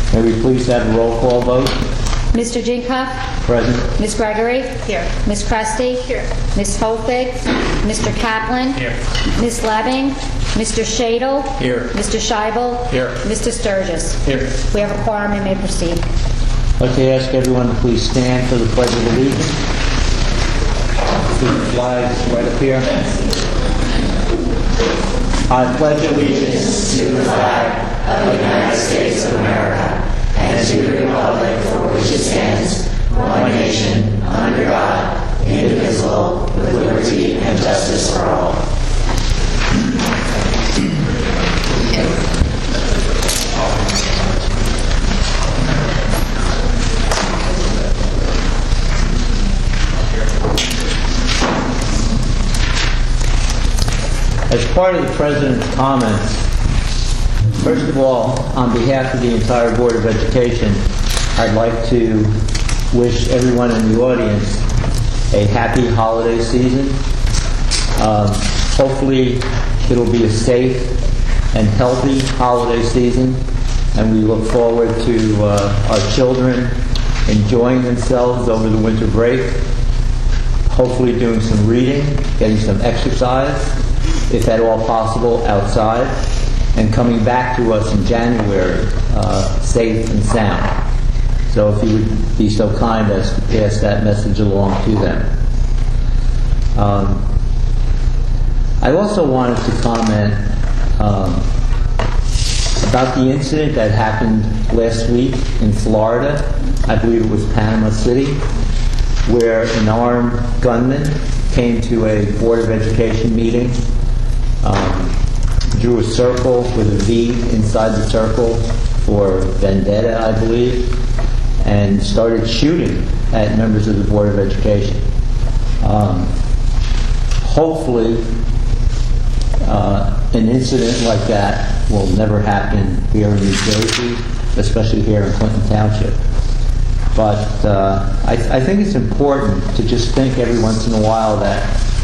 May we please have a roll call vote? Mr. Ginkoff? Present. Ms. Gregory? Here. Ms. Cresty? Here. Ms. Holfig? Mr. Kaplan? Here. Ms. Leving? Mr. Shadle? Here. Mr. Scheibel? Here. Mr. Sturgis? Here. We have a quorum and may proceed. I'd like to ask everyone to please stand for the Pledge of Allegiance. The flags right up here. I pledge allegiance to the flag of the United States of America and to the republic for which it stands, one nation, under God, indivisible, with liberty and justice for all. As part of the President's comments, first of all, on behalf of the entire Board of Education, I'd like to wish everyone in the audience a happy holiday season. Hopefully, it'll be a safe and healthy holiday season, and we look forward to our children enjoying themselves over the winter break, hopefully doing some reading, getting some exercise, if at all possible, outside, and coming back to us in January, safe and sound. So if you would be so kind as to pass that message along to them. I also wanted to comment about the incident that happened last week in Florida. I believe it was Panama City, where an armed gunman came to a Board of Education meeting, drew a circle with a V inside the circle for vendetta, I believe, and started shooting at members of the Board of Education. Hopefully, an incident like that will never happen here in New Jersey, especially here in Clinton Township. But I think it's important to just think every once in a while that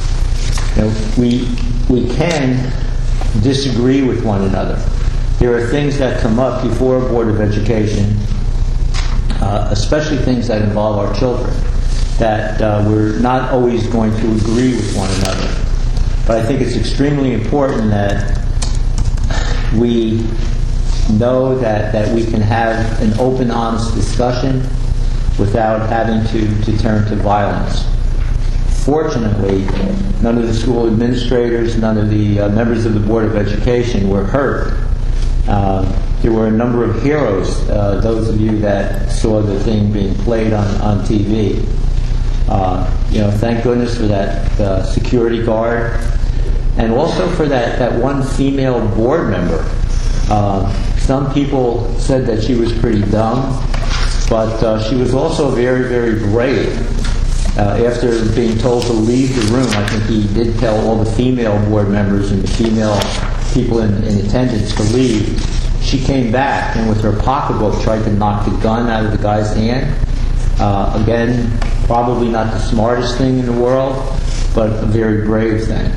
we can disagree with one another. There are things that come up before a Board of Education, especially things that involve our children, that we're not always going to agree with one another. But I think it's extremely important that we know that we can have an open, honest discussion without having to turn to violence. Fortunately, none of the school administrators, none of the members of the Board of Education were hurt. There were a number of heroes, those of you that saw the thing being played on TV. Thank goodness for that security guard, and also for that one female board member. Some people said that she was pretty dumb, but she was also very, very brave. After being told to leave the room, I think he did tell all the female board members and the female people in attendance to leave. She came back and with her pocketbook tried to knock the gun out of the guy's hand. Again, probably not the smartest thing in the world, but a very brave thing.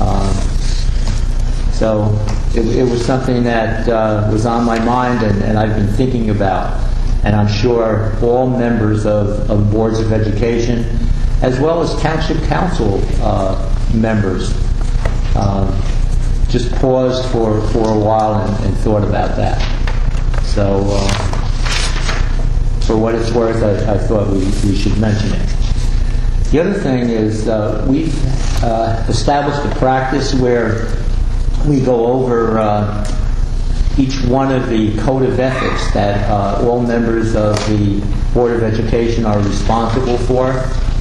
So it was something that was on my mind and I've been thinking about. And I'm sure all members of boards of education, as well as township council members, just paused for a while and thought about that. So, for what it's worth, I thought we should mention it. The other thing is we've established a practice where we go over each one of the code of ethics that all members of the Board of Education are responsible for.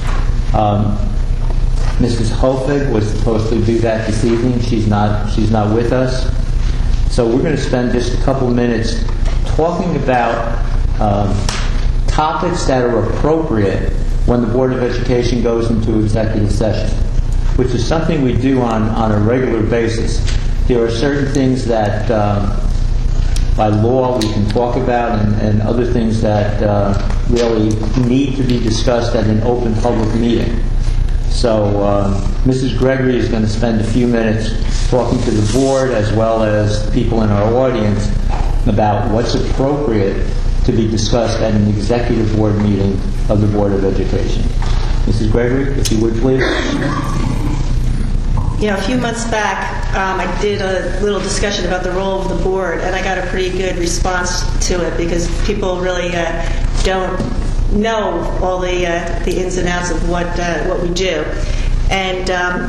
Mrs. Holfig was supposed to do that this evening. She's not with us. So we're going to spend just a couple minutes talking about topics that are appropriate when the Board of Education goes into executive session, which is something we do on a regular basis. There are certain things that by law we can talk about and other things that really need to be discussed at an open public meeting. So Mrs. Gregory is going to spend a few minutes talking to the board as well as people in our audience about what's appropriate to to be discussed at an executive board meeting of the Board of Education. Mrs. Gregory, if you would please. A few months back, I did a little discussion about the role of the board, and I got a pretty good response to it because people really don't know all the ins and outs of what we do. And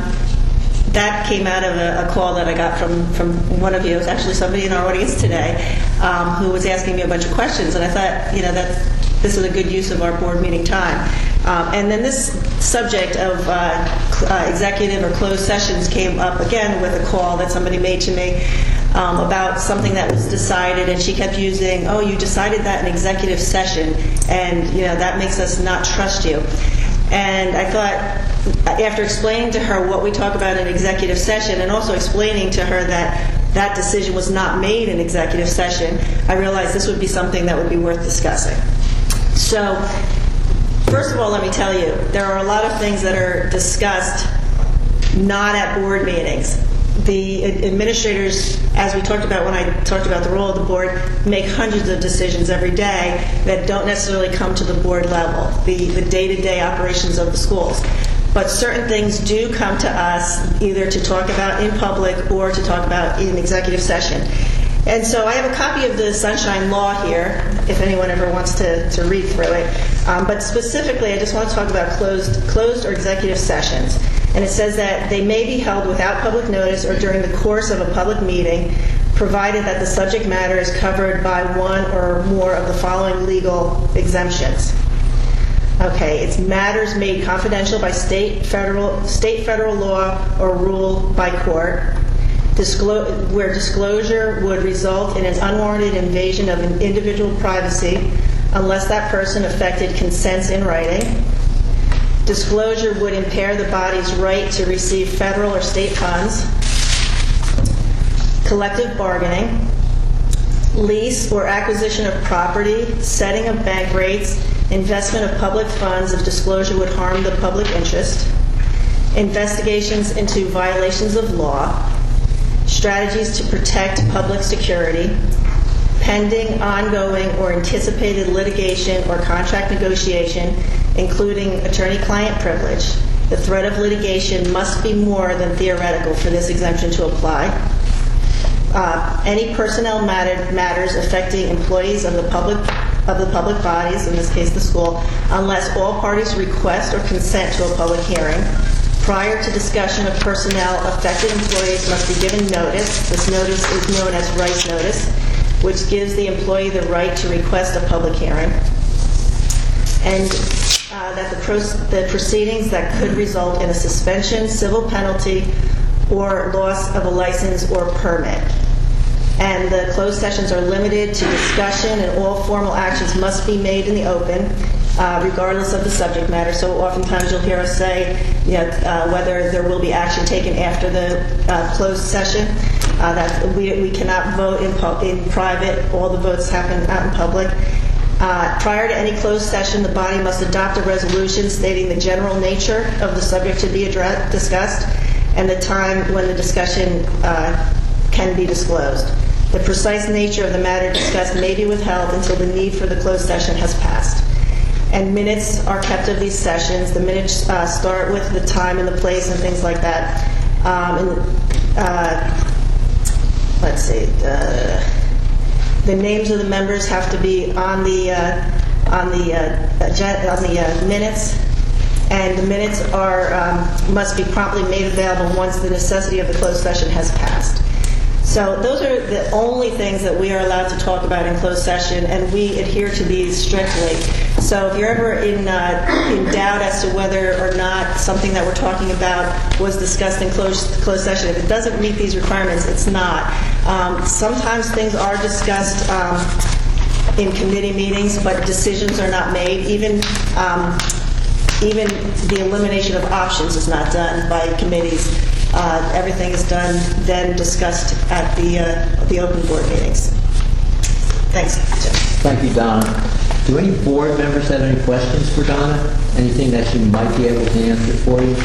that came out of a call that I got from one of you. It was actually somebody in our audience today who was asking me a bunch of questions, and I thought, this is a good use of our board meeting time. And then this subject of executive or closed sessions came up again with a call that somebody made to me about something that was decided, and she kept using, "Oh, you decided that in executive session, and that makes us not trust you." And I thought, after explaining to her what we talk about in executive session, and also explaining to her that decision was not made in executive session, I realized this would be something that would be worth discussing. So, first of all, let me tell you, there are a lot of things that are discussed not at board meetings. The administrators, as we talked about when I talked about the role of the board, make hundreds of decisions every day that don't necessarily come to the board level, the day-to-day operations of the schools. But certain things do come to us either to talk about in public or to talk about in executive session. And so I have a copy of the Sunshine Law here, if anyone ever wants to read through it. But specifically, I just want to talk about closed or executive sessions. And it says that they may be held without public notice or during the course of a public meeting, provided that the subject matter is covered by one or more of the following legal exemptions. Okay, it's matters made confidential by state, federal law, or rule by court. Where disclosure would result in an unwarranted invasion of an individual privacy unless that person affected consents in writing. Disclosure would impair the body's right to receive federal or state funds. Collective bargaining. Lease or acquisition of property, setting of bank rates, investment of public funds if disclosure would harm the public interest. Investigations into violations of law. Strategies to protect public security, pending, ongoing, or anticipated litigation or contract negotiation, including attorney-client privilege. The threat of litigation must be more than theoretical for this exemption to apply. Any personnel matters affecting employees of the public bodies, in this case the school, unless all parties request or consent to a public hearing. Prior to discussion of personnel, affected employees must be given notice. This notice is known as Rice Notice, which gives the employee the right to request a public hearing. And that the proceedings that could result in a suspension, civil penalty, or loss of a license or permit. And the closed sessions are limited to discussion, and all formal actions must be made in the open, regardless of the subject matter. So oftentimes you'll hear us say, whether there will be action taken after the closed session, that we cannot vote in private. All the votes happen out in public. Prior to any closed session, the body must adopt a resolution stating the general nature of the subject to be discussed and the time when the discussion can be disclosed. The precise nature of the matter discussed may be withheld until the need for the closed session has passed. And minutes are kept of these sessions. The minutes start with the time and the place and things like that. Let's see. The names of the members have to be on the minutes, and the minutes must be promptly made available once the necessity of the closed session has passed. So those are the only things that we are allowed to talk about in closed session, and we adhere to these strictly. So if you're ever in doubt as to whether or not something that we're talking about was discussed in closed session, if it doesn't meet these requirements, it's not. Sometimes things are discussed in committee meetings, but decisions are not made. Even the elimination of options is not done by committees. Everything is done, then discussed at the open board meetings. Thanks, Jim. Thank you, Donna. Do any board members have any questions for Donna? Anything that she might be able to answer for you?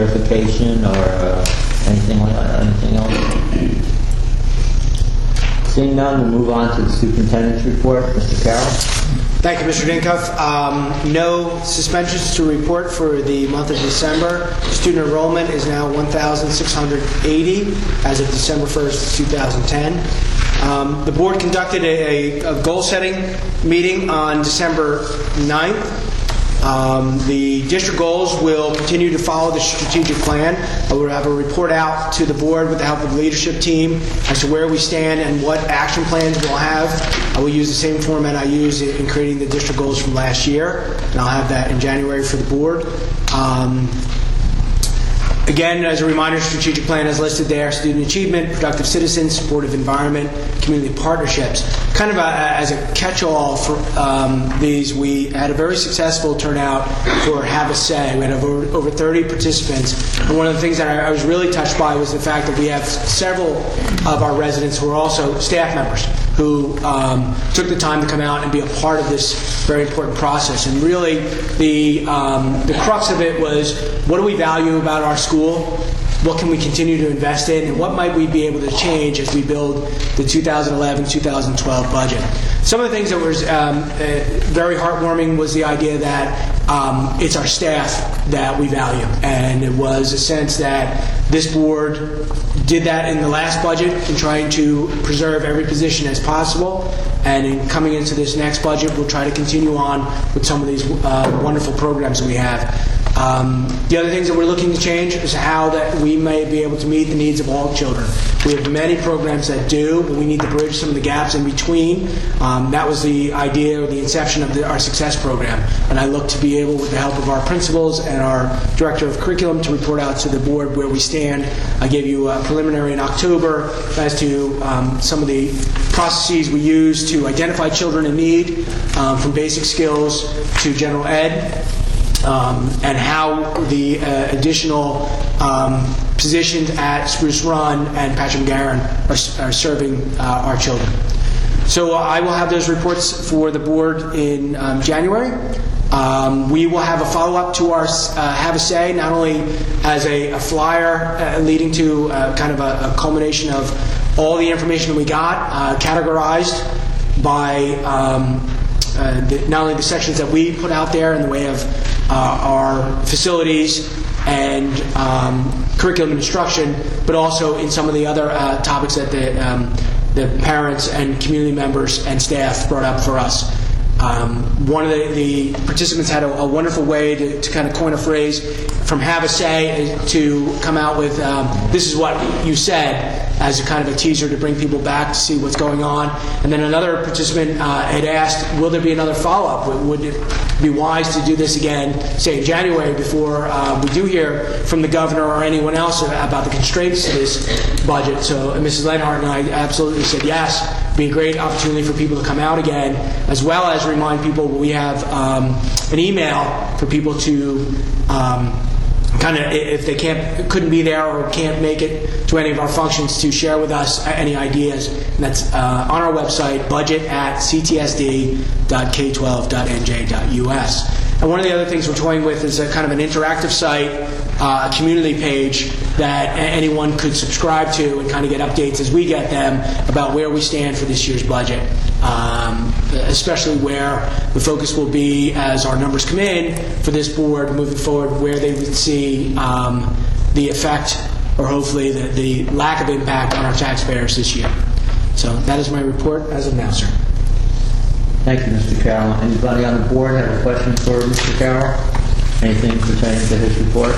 Clarification or anything else? Seeing none, we'll move on to the superintendent's report. Mr. Carroll. Thank you, Mr. Dinkoff. No suspensions to report for the month of December. Student enrollment is now 1,680 as of December 1st, 2010. The board conducted a goal-setting meeting on December 9th. The district goals will continue to follow the strategic plan. I will have a report out to the board with the help of the leadership team as to where we stand and what action plans we'll have. I will use the same format I used in creating the district goals from last year, and I'll have that in January for the board. Again, as a reminder, strategic plan is listed there: student achievement, productive citizens, supportive environment, community partnerships. Kind of as a catch-all for these, we had a very successful turnout for Have a Say. We had over 30 participants. And one of the things that I was really touched by was the fact that we have several of our residents who are also staff members who took the time to come out and be a part of this very important process. And really, the crux of it was, what do we value about our school? What can we continue to invest in? And what might we be able to change as we build the 2011-2012 budget? Some of the things that was very heartwarming was the idea that it's our staff that we value. And it was a sense that this board did that in the last budget in trying to preserve every position as possible. And in coming into this next budget, we'll try to continue on with some of these wonderful programs that we have. The other things that we're looking to change is how that we may be able to meet the needs of all children. We have many programs that do, but we need to bridge some of the gaps in between. That was the idea or the inception of our Success Program. And I look to be able, with the help of our principals and our Director of Curriculum, to report out to the board where we stand. I gave you a preliminary in October as to some of the processes we use to identify children in need, from basic skills to general ed. And how the additional positions at Spruce Run and Patrick McGarren are serving our children. So I will have those reports for the board in January. We will have a follow-up to our Have a Say, not only as a flyer leading to kind of a culmination of all the information that we got, categorized by not only the sections that we put out there in the way of our facilities and curriculum instruction, but also in some of the other topics that the parents and community members and staff brought up for us. One of the participants had a wonderful way to kind of coin a phrase from Have a Say to come out with this is what you said, as a kind of a teaser to bring people back to see what's going on. And then another participant had asked, will there be another follow-up? Would it be wise to do this again, say in January, before we do hear from the governor or anyone else about the constraints to this budget? So Mrs. Lenhart and I absolutely said yes. It'd be a great opportunity for people to come out again, as well as remind people we have an email for people to kind of, if they couldn't be there or can't make it to any of our functions, to share with us any ideas. And that's on our website, budget@ctsd.k12.nj.us. And one of the other things we're toying with is a kind of an interactive site, a community page that anyone could subscribe to and kind of get updates as we get them about where we stand for this year's budget, especially where the focus will be as our numbers come in for this board moving forward, where they would see the effect or hopefully the lack of impact on our taxpayers this year. So that is my report as of now, sir. Thank you, Mr. Carroll. Anybody on the board have a question for Mr. Carroll? Anything pertaining to his report?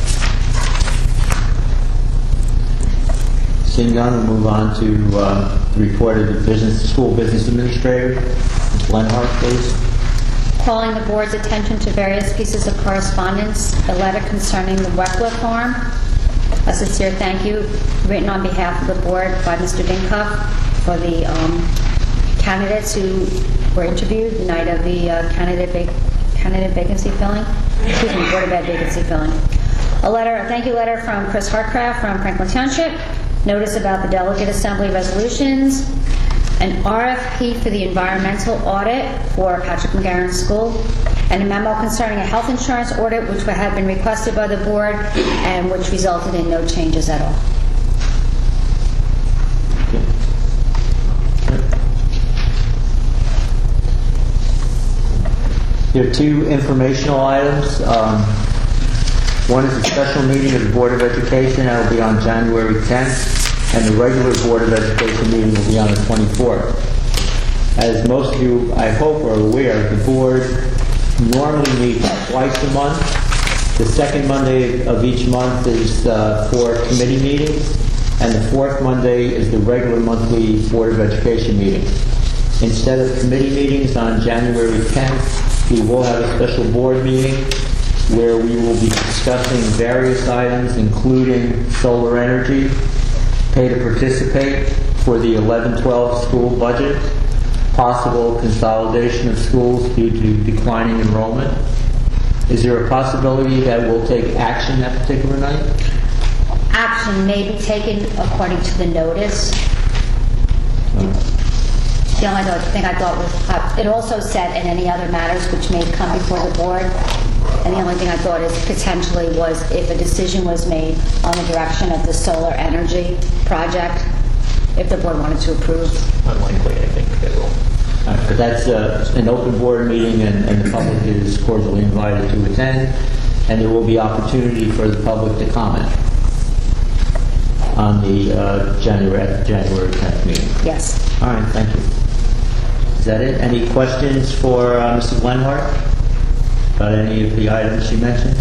Seeing none, we'll move on to the report of the school business administrator. Ms. Lenhart, please. Calling the board's attention to various pieces of correspondence, a letter concerning the Weckler Farm. A sincere thank you written on behalf of the board by Mr. Dinkoff for the candidates who were interviewed the night of the candidate vacancy filling. Excuse me, Board of Ed vacancy filling. A thank you letter from Chris Hartcraft from Franklin Township. Notice about the delegate assembly resolutions. An RFP for the environmental audit for Patrick McGarren School. And a memo concerning a health insurance audit which had been requested by the board and which resulted in no changes at all. There are two informational items. One is a special meeting of the Board of Education. That will be on January 10th, and the regular Board of Education meeting will be on the 24th. As most of you, I hope, are aware, the board normally meets twice a month. The second Monday of each month is for committee meetings, and the fourth Monday is the regular monthly Board of Education meeting. Instead of committee meetings on January 10th, we will have a special board meeting where we will be discussing various items, including solar energy, pay to participate for the 11-12 school budget, possible consolidation of schools due to declining enrollment. Is there a possibility that we'll take action that particular night? Action may be taken according to the notice. The only other thing I thought was, it also said, and any other matters which may come before the board. And the only thing I thought is potentially was if a decision was made on the direction of the solar energy project, if the board wanted to approve. Unlikely, I think they will. But that's an open board meeting, and the public is cordially invited to attend, and there will be opportunity for the public to comment on the January 10th meeting. Yes. All right, thank you. Is that it? Any questions for Mrs. Lenhart about any of the items she mentioned?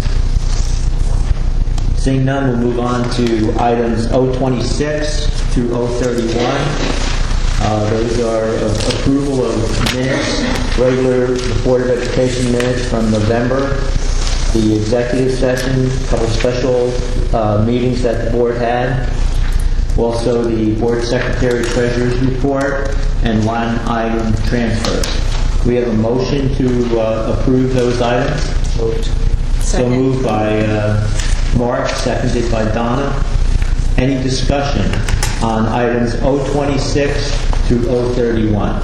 Seeing none, we'll move on to items 026 through 031. Those are approval of minutes, regular Board of Education minutes from November, the executive session, a couple special meetings that the board had, also the board secretary treasurer's report, and line item transfers. We have a motion to approve those items. Moved. So moved by Mark, seconded by Donna. Any discussion on items 026 through 031?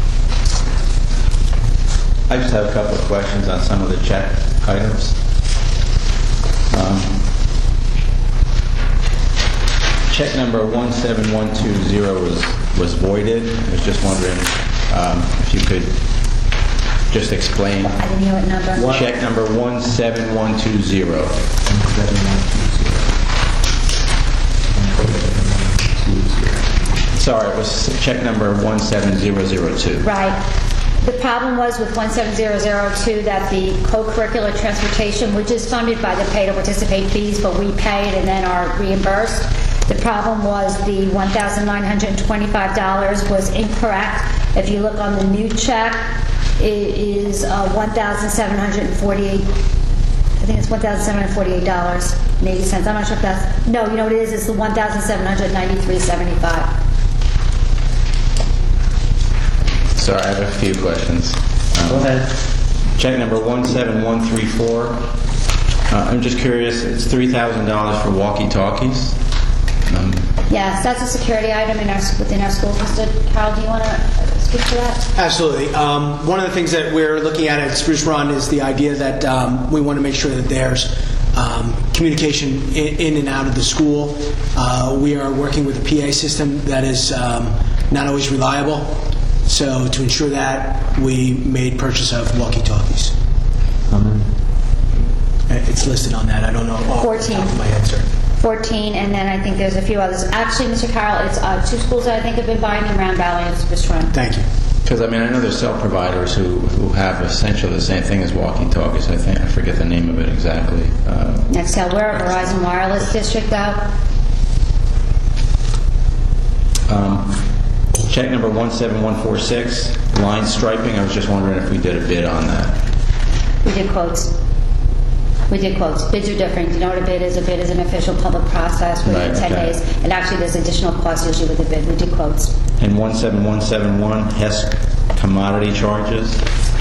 I just have a couple of questions on some of the check items. Check number 17120 was voided. I was just wondering if you could just explain. I didn't hear what number. Check number 17120. Sorry, it was check number 17002. Right. The problem was with 17002 that the co-curricular transportation, which is funded by the pay to participate fees, but we pay it and then are reimbursed. The problem was the $1,925 was incorrect. If you look on the new check, it is $1,748. I think it's $1,748.80. I'm not sure if that's... No, you know what it is? It's the $1,793.75. Sorry, I have a few questions. Go ahead. Check number 17134. I'm just curious, it's $3,000 for walkie-talkies. Yes, that's a security item within our school system. Carol, do you want to speak to that? Absolutely. One of the things that we're looking at Spruce Run is the idea that we want to make sure that there's communication in and out of the school. We are working with a PA system that is not always reliable. So to ensure that, we made purchase of walkie-talkies. It's listed on that. I don't know off the top of my head, sir. 14, and then I think there's a few others. Actually, Mr. Carroll, it's two schools that I think have been buying them, Round Valley and Spruce Run. Thank you. Because, I mean, I know there's cell providers who have essentially the same thing as walkie-talkies. I forget the name of it exactly. Nextel, we're a Verizon Wireless district, though. Check number 17146, line striping. I was just wondering if we did a bid on that. We did quotes. Bids are different. You know what a bid is? A bid is an official public process within Right, 10 okay. days. And actually, there's additional costs usually with the bid. We did quotes. And 17171, Hess commodity charges.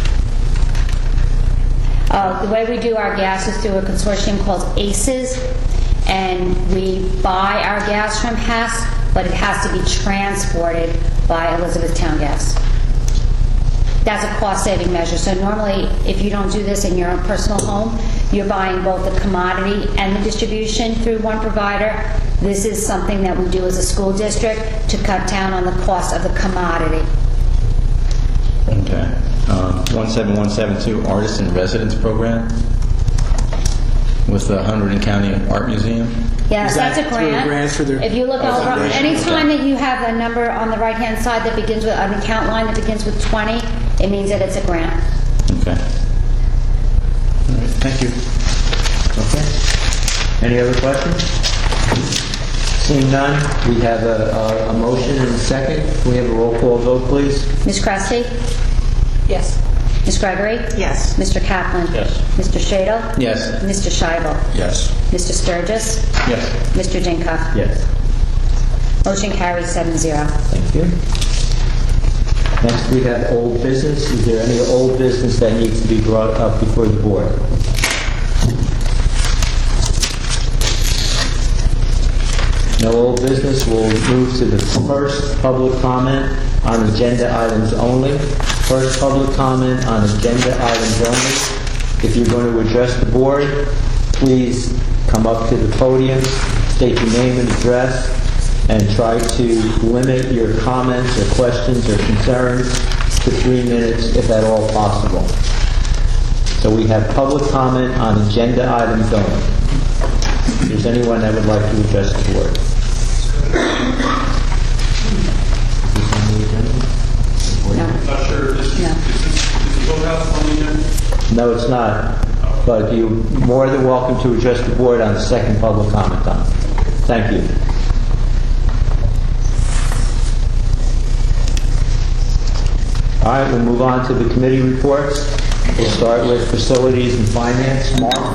The way we do our gas is through a consortium called ACES, and we buy our gas from Hess, but it has to be transported by Elizabethtown Gas. That's a cost-saving measure. So normally, if you don't do this in your own personal home, you're buying both the commodity and the distribution through one provider. This is something that we do as a school district to cut down on the cost of the commodity. Okay. 17172 Artist in Residence Program with the Hunterdon County Art Museum. Yes, Is that that's a through a grant. grant for their- If you look over, anytime that you have a number on the right-hand side that begins with, an account line that begins with 20, it means that it's a grant. Okay. All right, thank you. Okay. Any other questions? Seeing none, we have a motion and a second. Can we have a roll call vote, please? Ms. Cresty? Yes. Ms. Gregory? Yes. Mr. Kaplan? Yes. Mr. Shadle? Yes. Mr. Scheibel? Yes. Mr. Sturgis? Yes. Mr. Dinkoff? Yes. Motion carries 7-0. Thank you. Next, we have old business. Is there any old business that needs to be brought up before the board? No old business. We'll move to the first public comment on agenda items only. First public comment on agenda items only. If you're going to address the board, please come up to the podium, state your name and address, and try to limit your comments or questions or concerns to 3 minutes, if at all possible. So we have public comment on agenda items only. If there's anyone that would like to address the board. No. Not sure, is the boathouse on the agenda? No, it's not. But you're more than welcome to address the board on the second public comment on it. Thank you. All right, we'll move on to the committee reports. We'll start with facilities and finance. Mark?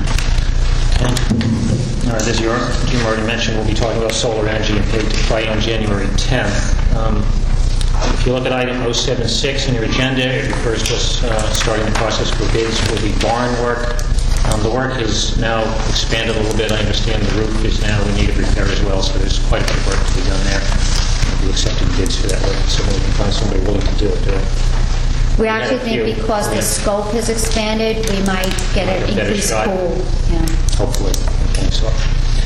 As Jim already mentioned, we'll be talking about solar energy and paid to play on January 10th. If you look at item 076 in your agenda, it refers to us starting the process for bids for the barn work. The work has now expanded a little bit. I understand the roof is now in need of repair as well, so there's quite a bit of work to be done there. We'll be accepting bids for that work, so we can find somebody willing to do it. We actually think because the scope has expanded, we might get an Better increased shot. pool. Yeah. Hopefully. I think so.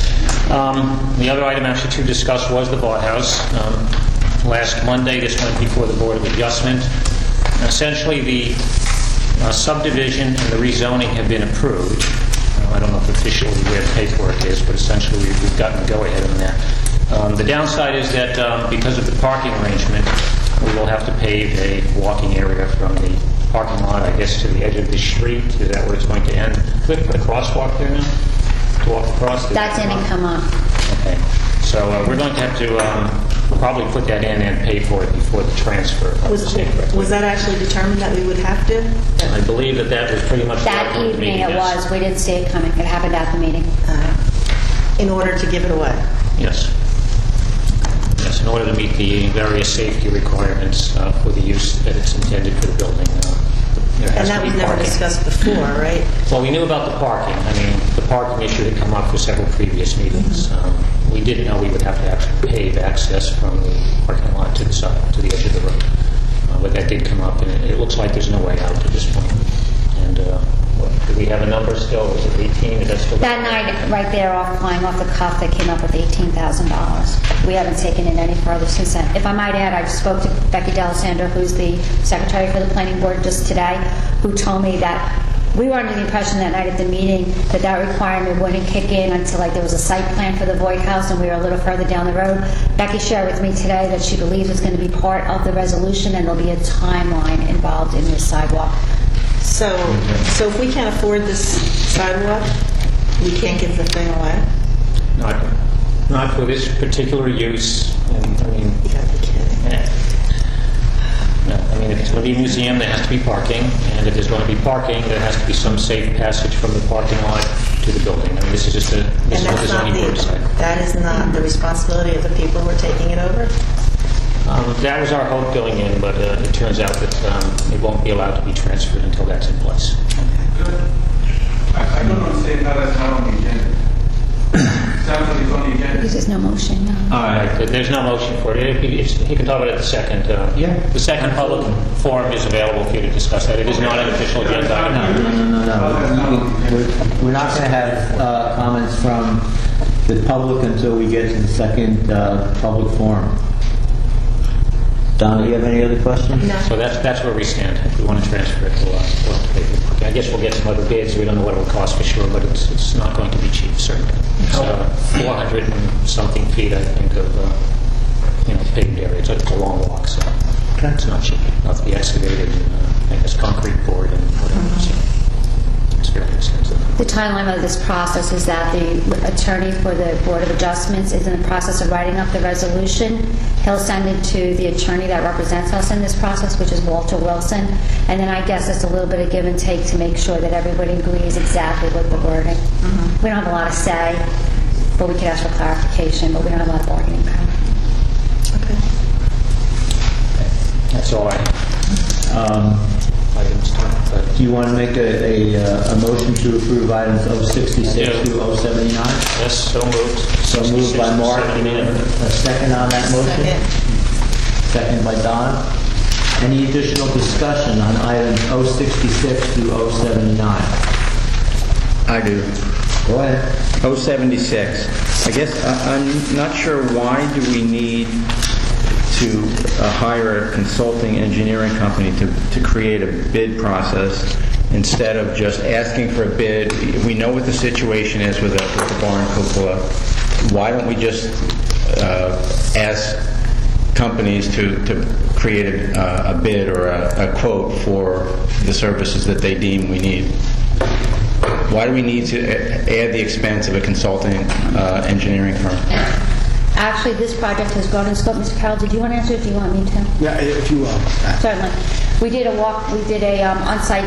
The other item actually to discuss was the Bart House. Last Monday, this went before the Board of Adjustment. Essentially, the subdivision and the rezoning have been approved. I don't know if officially where the paperwork is, but essentially we've gotten a go-ahead on that. The downside is that because of the parking arrangement, we will have to pave a walking area from the parking lot, I guess, to the edge of the street. Is that where it's going to end? Do we have to put a crosswalk there now? To walk across? That didn't come up. Okay. So we're going to have to probably put that in and pay for it before the transfer. Was that actually determined that we would have to? I believe that was pretty much... That the evening meeting, it yes. was. We didn't see it coming. It happened at the meeting. In order to give it away? Yes. Yes, in order to meet the various safety requirements for the use that it's intended for the building. There has And that to be was never parking. discussed before, right? Well, we knew about the parking. I mean, the parking issue had come up for several previous meetings. We didn't know we would have to actually pave access from the parking lot to the side, to the edge of the road. But that did come up, and it looks like there's no way out at this point. And do we have a number still? Is it 18? Is that still... That night, right there, flying off the cuff, they came up with $18,000. We haven't taken it any further since then. If I might add, I just spoke to Becky D'Alessandro, who's the secretary for the planning board just today, who told me that we were under the impression that night at the meeting that that requirement wouldn't kick in until there was a site plan for the Voight House and we were a little further down the road. Becky shared with me today that she believes it's going to be part of the resolution and there'll be a timeline involved in this sidewalk. So if we can't afford this sidewalk, we can't give the thing away? Not for this particular use. And, I mean, You gotta be kidding. no, I mean, if it's going to be a museum, there has to be parking, and if there's going to be parking, there has to be some safe passage from the parking lot to the building. I mean, this is just this And is what the that's not zoning board decided. that is not the responsibility of the people who are taking it over? That was our hope going in, but it turns out that it won't be allowed to be transferred until that's in place. I don't understand how that's not on the agenda. Sounds like it's on the agenda. Because there's no motion, no. All right. There's no motion for it. He can talk about it at the second. Yeah. The second public forum is available for you to discuss that. It is not an official agenda item. No. We're not going to have comments from the public until we get to the second public forum. Don, do you have any other questions? No. So that's where we stand. If we want to transfer it, we'll have to pay for parking. I guess we'll get some other bids. We don't know what it will cost for sure, but it's not going to be cheap, certainly. It's 400 and something feet, I think, of paved area. It's a long walk, so it's not cheap. It'll have to be excavated, and I guess concrete poured and whatever. So it's very expensive. The timeline of this process is that the attorney for the Board of Adjustments is in the process of writing up the resolution. He'll send it to the attorney that represents us in this process, which is Walter Wilson. And then I guess it's a little bit of give and take to make sure that everybody agrees exactly with the wording. We don't have a lot of say, but we could ask for clarification, but we don't have a lot of bargaining power. That's all I have. Items to- Do you want to make a motion to approve items 066 through 079? Yes, so moved. So moved by Mark. 79. A second on that motion? Second by Don. Any additional discussion on items 066 through 079? I do. Go ahead. 076. I guess I'm not sure why do we need to hire a consulting engineering company to create a bid process instead of just asking for a bid. We know what the situation is with the barn cupola. Why don't we just ask companies to create a bid or a quote for the services that they deem we need? Why do we need to add the expense of a consulting engineering firm? Actually, this project has grown in scope. Mr. Carroll, did you want to answer it? Do you want me to? Yeah, if you will. Certainly. We did a on-site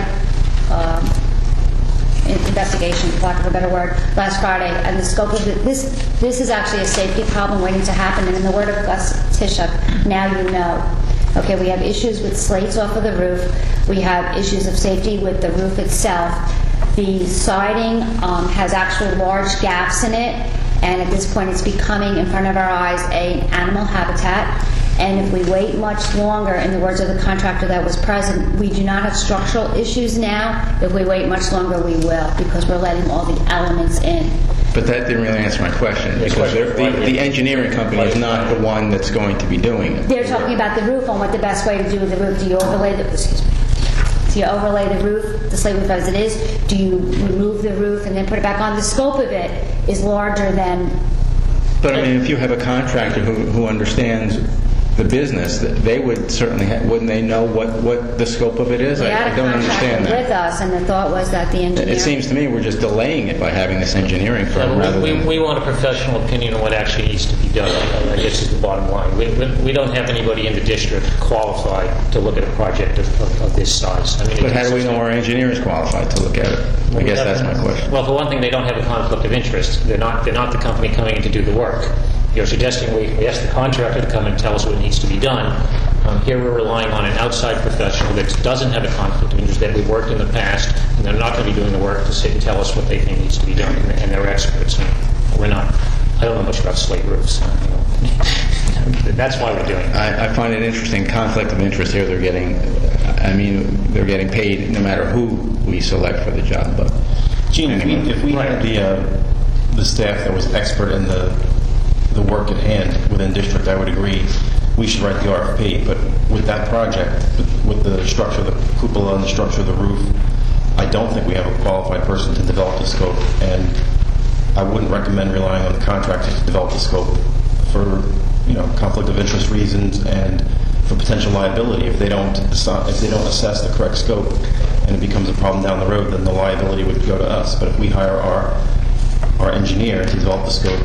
investigation, for lack of a better word, last Friday, and the scope of this is actually a safety problem waiting to happen, and in the word of Gus Tishuk, now you know. Okay, we have issues with slates off of the roof. We have issues of safety with the roof itself. The siding has actually large gaps in it, and at this point it's becoming, in front of our eyes, an animal habitat. And if we wait much longer, in the words of the contractor that was present, we do not have structural issues now. If we wait much longer, we will, because we're letting all the elements in. But that didn't really answer my question, because the engineering company is not the one that's going to be doing it. They're talking about the roof, on what the best way to do with the roof. Do you overlay the roof, the slate roof as it is? Do you remove the roof and then put it back on? The scope of it is larger than... But I mean, if you have a contractor who understands the business, they would certainly wouldn't they know what the scope of it is? We had I a don't understand contractor with that. us, and the thought was that the engineer... It seems to me we're just delaying it by having this engineering firm rather than... We want a professional opinion on what actually needs to be done. I guess is the bottom line. We don't have anybody in the district qualified to look at a project of this size. I mean, But how do we know our engineer is qualified to look at it? I guess that's my question. Well, for one thing, they don't have a conflict of interest. They're not the company coming in to do the work. You're suggesting we ask the contractor to come and tell us what needs to be done. Here we're relying on an outside professional that doesn't have a conflict of interest, that we've worked in the past, and they're not going to be doing the work to sit and tell us what they think needs to be done, and they're experts. And we're not. I don't know much about slate roofs. That's why we're doing it. I find it interesting, conflict of interest here. They're getting paid no matter who we select for the job. But Gene, if we had the staff that was expert in the work at hand within district, I would agree we should write the RFP. But with that project, with the structure of the cupola and the structure of the roof, I don't think we have a qualified person to develop the scope, and I wouldn't recommend relying on the contractor to develop the scope for conflict of interest reasons and for potential liability. If they don't assess the correct scope and it becomes a problem down the road, then the liability would go to us. But if we hire our engineer to develop the scope,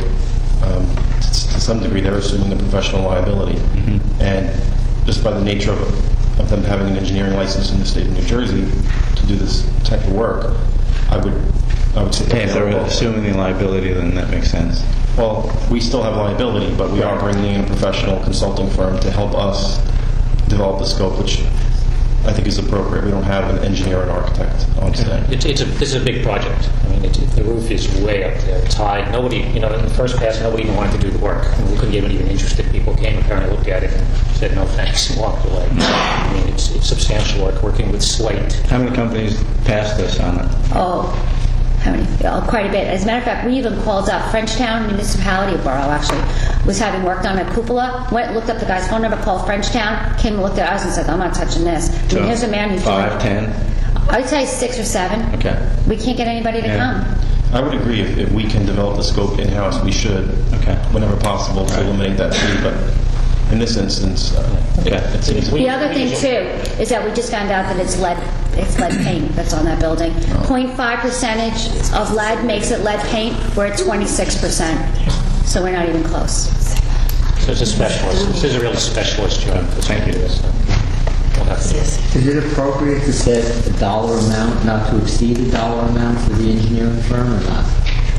to some degree they're assuming the professional liability. Mm-hmm. And just by the nature of them having an engineering license in the state of New Jersey to do this type of work, I would say... if they're assuming the liability, then that makes sense. Well, we still have liability, but we are bringing in a professional consulting firm to help us develop the scope, which I think is appropriate. We don't have an engineer and architect on staff. This is a big project. I mean, the roof is way up there. It's high. Nobody, in the first pass, nobody even wanted to do the work. I mean, we couldn't get even interested. People came, apparently looked at it and said no thanks and walked away. I mean, it's substantial work, working with slate. How many companies passed this on it? Oh, how many? Quite a bit. As a matter of fact, we even called up Frenchtown municipality, borough actually, was having worked on a cupola. Went, looked up the guy's phone number, called Frenchtown, came and looked at us and said, "I'm not touching this." I mean, here's a man who's 5, 10? I'd say 6 or 7. Okay. We can't get anybody to Yeah. come. I would agree if we can develop the scope in-house, we should, Okay. whenever possible, to eliminate that fee. But in this instance, it seems... The other thing too is that we just found out that it's lead paint that's on that building. 0.5 percentage of lead makes it lead paint. We're at 26%, so we're not even close. So it's a specialist. This is a really specialist job. Thank you. We'll have to do it. Is it appropriate to set a dollar amount, not to exceed a dollar amount for the engineering firm or not?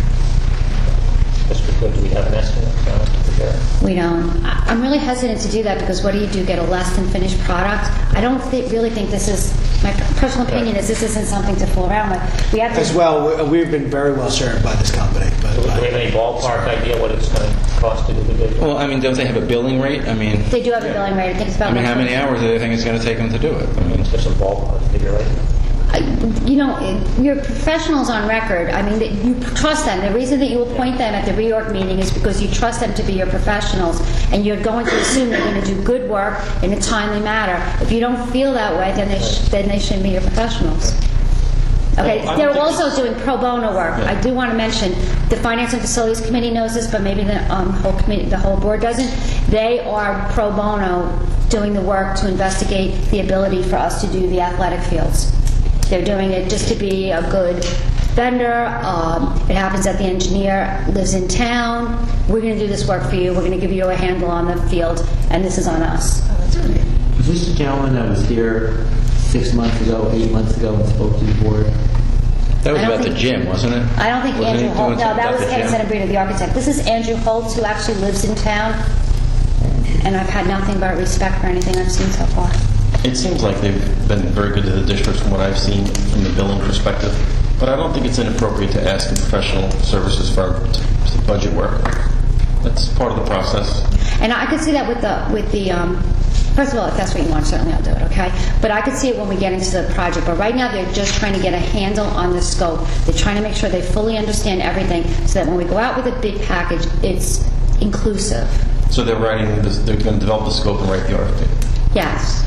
Mr. Good, do we have an estimate to prepare? We don't. I'm really hesitant to do that because what do? Get a less than finished product? I don't really think this is, my personal opinion is this isn't something to fool around with. We have to... As well, we've been very well served by this company. But, Do we have any ballpark idea what it's going to cost to do the bid? Well, I mean, don't they have a billing rate? I mean, They do have a billing rate. I think it's about... how many hours do they think it's going to take them to do it? I mean, Just a ballpark figure, right? Your professionals on record, I mean, that you trust them. The reason that you appoint them at the reorg meeting is because you trust them to be your professionals, and you're going to assume they're going to do good work in a timely manner. If you don't feel that way, then they shouldn't be your professionals. Okay, they're also doing pro bono work. I do want to mention the Finance and Facilities Committee knows this, but maybe the whole committee, the whole board doesn't. They are pro bono doing the work to investigate the ability for us to do the athletic fields. They're doing it just to be a good vendor. It happens that the engineer lives in town. We're going to do this work for you. We're going to give you a handle on the field, and this is on us. Was this the gentleman that was here 6 months ago, 8 months ago, and spoke to the board? that was I don't about the think- gym, wasn't it? I don't think Wasn't Andrew he Holt. doing No, something that about was the Ken gym? Senabrito, the architect. This is Andrew Holtz, who actually lives in town, and I've had nothing but respect for anything I've seen so far. It seems like they've been very good to the district from what I've seen from the billing perspective. But I don't think it's inappropriate to ask a professional services firm to budget work. That's part of the process. And I could see that with the first of all, if that's what you want, certainly I'll do it, okay? But I could see it when we get into the project. But right now, they're just trying to get a handle on the scope. They're trying to make sure they fully understand everything so that when we go out with a big package, it's inclusive. So they're writing this, they're going to develop the scope and write the RFP. Yes.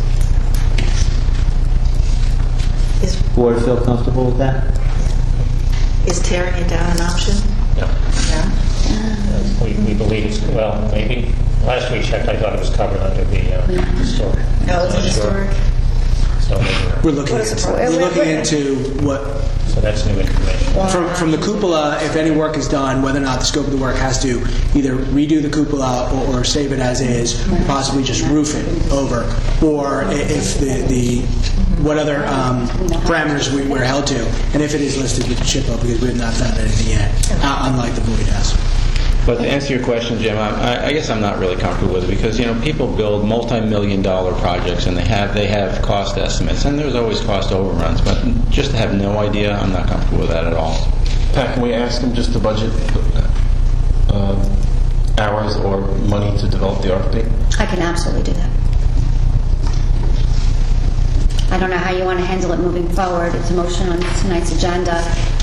Board feel comfortable with that? Is tearing it down an option? No. No? We believe it's, well, maybe, last we checked, I thought it was covered under the historic. No, it's Not sure. historic. So maybe not. we're looking into what So that's new information. from the cupola. If any work is done, whether or not the scope of the work has to either redo the cupola or save it as is, or possibly just roof it over, or if the what other parameters we're held to, and if it is listed with SHPO, because we have not found anything yet, unlike the Boyd has. But to answer your question, Jim, I guess I'm not really comfortable with it because people build multi-million-dollar projects and they have cost estimates, and there's always cost overruns. But just to have no idea, I'm not comfortable with that at all. Pat, can we ask them just to budget hours or money to develop the RFP? I can absolutely do that. I don't know how you want to handle it moving forward. It's a motion on tonight's agenda.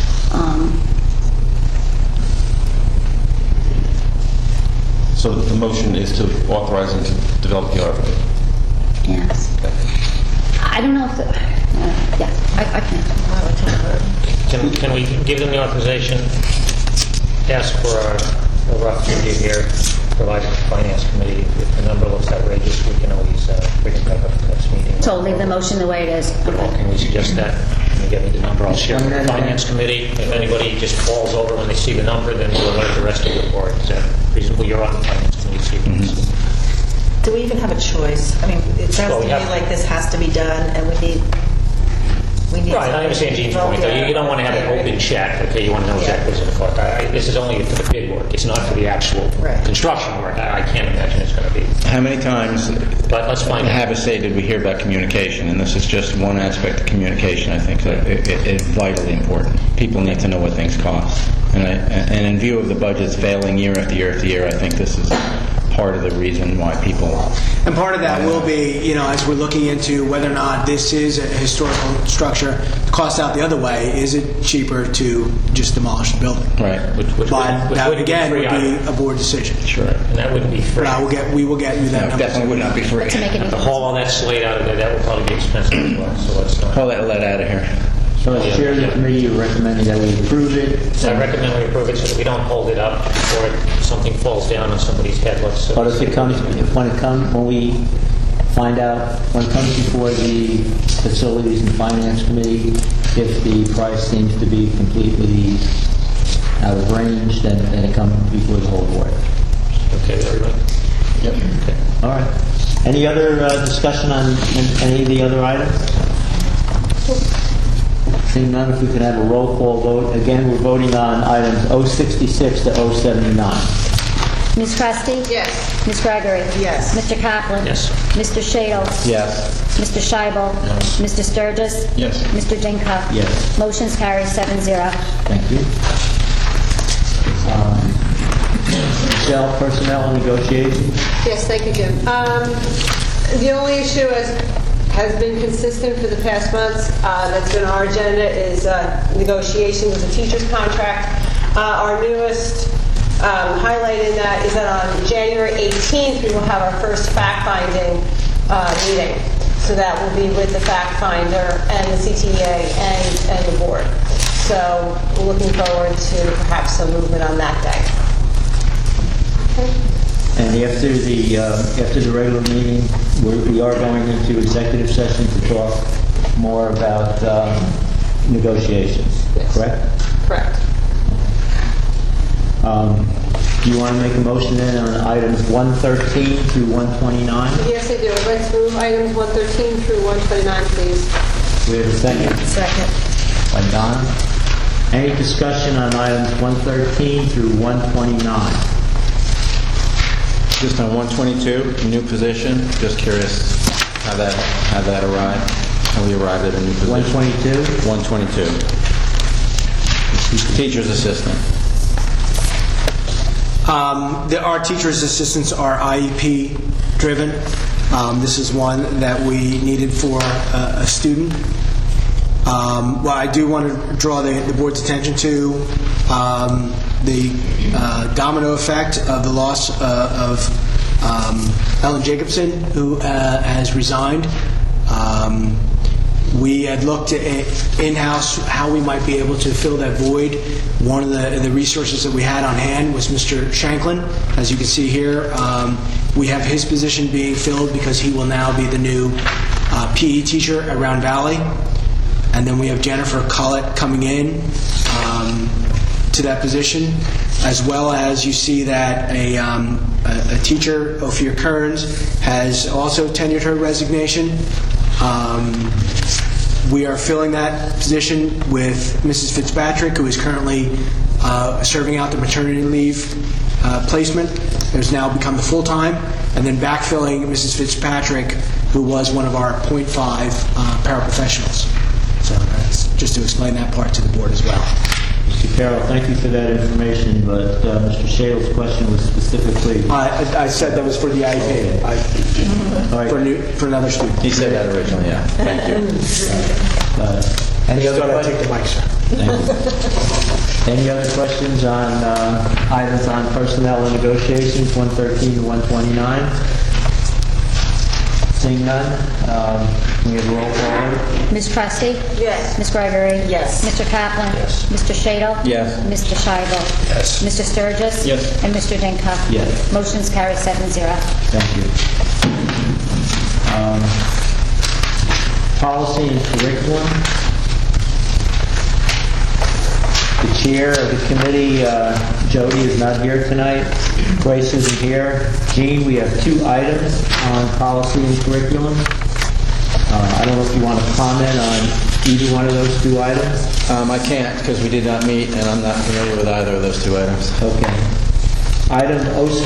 So the motion is to authorize them to develop the RFP. Yes. I don't know if yeah, I can. Can we give them the authorization, ask for a rough figure here, provide it to the Finance Committee? If the number looks outrageous, we can always bring it back up at the next meeting. So leave the motion the way it is. Can we suggest that? Can you get me the number? I'll share with the Finance Committee. If anybody just falls over when they see the number, then we'll alert the rest of the board. Is that reasonable? You're on the Finance Committee, so you can Do we even have a choice? I mean, it sounds Well, to we me have- like this has to be done, and we need. Right, I understand Gene's point, though. You don't want to have an open check, okay? You want to know exactly what's going to cost. This is only for the bid work. It's not for the actual Right. construction work. I can't imagine it's going to be. How many times But let's find out. have a say did we hear about communication? And this is just one aspect of communication. I think that it's vitally important. People need to know what things cost. And in view of the budgets failing year after year after year, I think this is part of the reason why people... And part of that will be, as we're looking into whether or not this is a historical structure, the cost out the other way, is it cheaper to just demolish the building? Right. Which But that, wouldn't be again, free would be either. a board decision. Sure. And that wouldn't be free. But we will get you that No, number. definitely would not be free. To make it To easy. haul all that slate out of there, that would probably be expensive as well, so let's not. Pull that lead out of here. So as chair of the committee, you're recommending that we approve it? So I recommend we approve it so that we don't hold it up before something falls down on somebody's head. But if it comes, when we find out, when it comes before the Facilities and Finance Committee, if the price seems to be completely out of range, then it comes before the whole board. Okay with everybody? Yep. Okay. All right. Any other discussion on any of the other items? Seeing none, if we can have a roll call vote. Again, we're voting on items 066 to 079. Ms. Presti? Yes. Ms. Gregory? Yes. Mr. Kaplan? Yes. Mr. Shadle? Yes. Mr. Scheibel? Yes. Mr. Sturgis? Yes. Mr. Dinkoff? Yes. Motion's carried 7-0. Thank you. Michelle, personnel and negotiations. Yes, thank you, Jim. The only issue has been consistent for the past months that's been on our agenda is negotiations of the teacher's contract. Our newest highlight in that is that on January 18th, we will have our first fact-finding meeting. So that will be with the fact finder and the CTA and the board. So we're looking forward to perhaps some movement on that day. And after the regular meeting, we are going into executive session to talk more about negotiations, Yes. correct? Correct. Do you want to make a motion then on items 113 through 129? Yes, I do. Let's move items 113 through 129, please. We have a second Second. by Don. Any discussion on items 113 through 129? Just on 122, new position. Just curious how that arrived. How we arrived at a new position. 122? 122. Teacher's assistant. Our teachers' assistants are IEP driven. This is one that we needed for a student. Well, I do want to draw the board's attention to the domino effect of the loss of Ellen Jacobson, who has resigned. We had looked at in-house how we might be able to fill that void. One of the resources that we had on hand was Mr. Shanklin. As you can see here, we have his position being filled because he will now be the new PE teacher at Round Valley. And then we have Jennifer Cullett coming in to that position, as well as you see that a teacher, Ophir Kearns, has also tendered her resignation. We are filling that position with Mrs. Fitzpatrick, who is currently serving out the maternity leave placement. Has now become the full-time, and then backfilling Mrs. Fitzpatrick, who was one of our .5 paraprofessionals. So that's just to explain that part to the board as well. Mr. Carroll, thank you for that information, but Mr. Shadle's question was specifically... I said that was for the IEP, All right. for another student. He said that originally, yeah. Thank you. Any other Thought I'd take questions? the mic, sir. Thank you. Any other questions on items on personnel and negotiations, 113 to 129? Seeing none, can we have a roll call? Ms. Presti? Yes. Ms. Gregory? Yes. Mr. Kaplan? Yes. Mr. Shadle? Yes. Mr. Scheibel? Yes. Mr. Sturgis? Yes. And Mr. Dinkoff? Yes. Motion's carried 7-0. Thank you. Policy and curriculum. The chair of the committee, Jody, is not here tonight. Grace isn't here. Jean, we have 2 items on policy and curriculum. I don't know if you want to comment on either one of those 2 items. I can't because we did not meet, and I'm not familiar with either of those 2 items. Okay. Item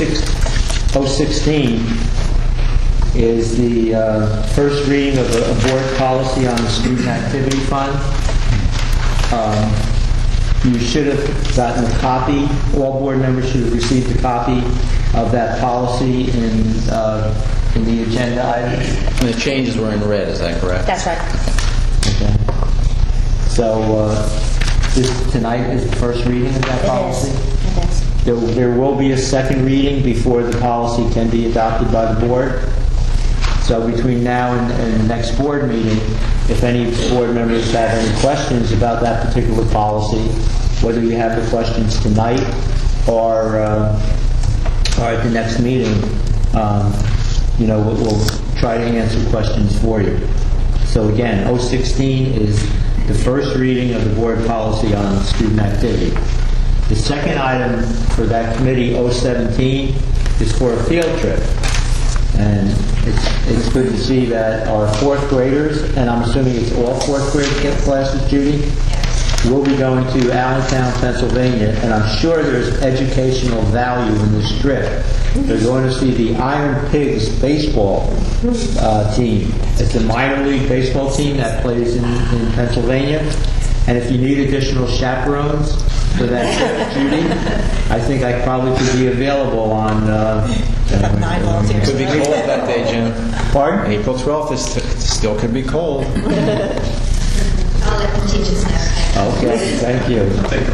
016 is the first reading of a board policy on the student activity fund. You should have gotten a copy. All board members should have received a copy of that policy in the agenda items. And the changes were in red, is that correct? That's right. Okay. So tonight is the first reading of that policy? It is. There will be a second reading before the policy can be adopted by the board. So between now and the next board meeting, if any board members have any questions about that particular policy, whether you have the questions tonight or at the next meeting, we'll try to answer questions for you. So again, 016 is the first reading of the board policy on student activity. The second item for that committee, 017, is for a field trip. And it's good to see that our fourth graders, and I'm assuming it's all fourth grade classes, Judy, will be going to Allentown, Pennsylvania, and I'm sure there's educational value in this trip. They're going to see the Iron Pigs baseball team. It's a minor league baseball team that plays in Pennsylvania. And if you need additional chaperones for that trip, Judy, I think I probably could be available on... 9 volunteers. Could be cold that day, Jim. Pardon? April 12th still could be cold. I'll let the teachers know. Okay, thank you.